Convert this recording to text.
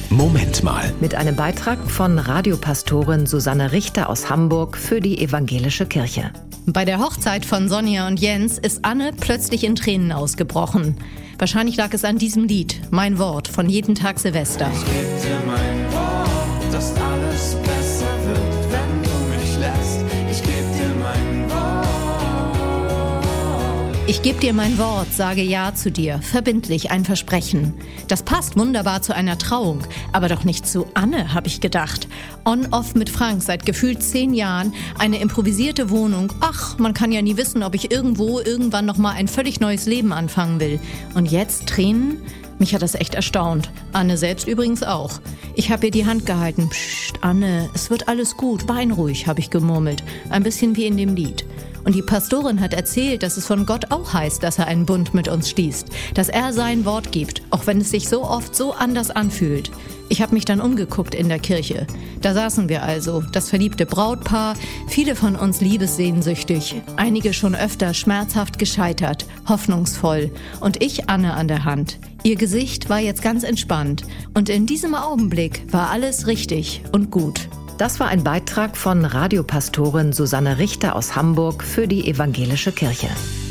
Moment mal. Mit einem Beitrag von Radiopastorin Susanne Richter aus Hamburg für die Evangelische Kirche. Bei der Hochzeit von Sonja und Jens ist Anne plötzlich in Tränen ausgebrochen. Wahrscheinlich lag es an diesem Lied, Mein Wort, von Jeden Tag Silvester. Ich geb dir mein Wort, dass alles besser wird, wenn du mich lässt. Ich geb dir mein Wort. Ich geb dir mein Wort, sage Ja zu dir, verbindlich ein Versprechen. Das passt wunderbar zu einer Trauung, aber doch nicht zu Anne, habe ich gedacht. On-off mit Frank seit gefühlt 10 Jahren, eine improvisierte Wohnung. Ach, man kann ja nie wissen, ob ich irgendwann nochmal ein völlig neues Leben anfangen will. Und jetzt Tränen? Mich hat das echt erstaunt. Anne selbst übrigens auch. Ich habe ihr die Hand gehalten. Psst, Anne, es wird alles gut, wein ruhig, habe ich gemurmelt. Ein bisschen wie in dem Lied. Und die Pastorin hat erzählt, dass es von Gott auch heißt, dass er einen Bund mit uns schließt. Dass er sein Wort gibt, auch wenn es sich so oft so anders anfühlt. Ich habe mich dann umgeguckt in der Kirche. Da saßen wir also, das verliebte Brautpaar, viele von uns liebessehnsüchtig, einige schon öfter schmerzhaft gescheitert, hoffnungsvoll und ich Anne an der Hand. Ihr Gesicht war jetzt ganz entspannt und in diesem Augenblick war alles richtig und gut. Das war ein Beitrag von Radiopastorin Susanne Richter aus Hamburg für die Evangelische Kirche.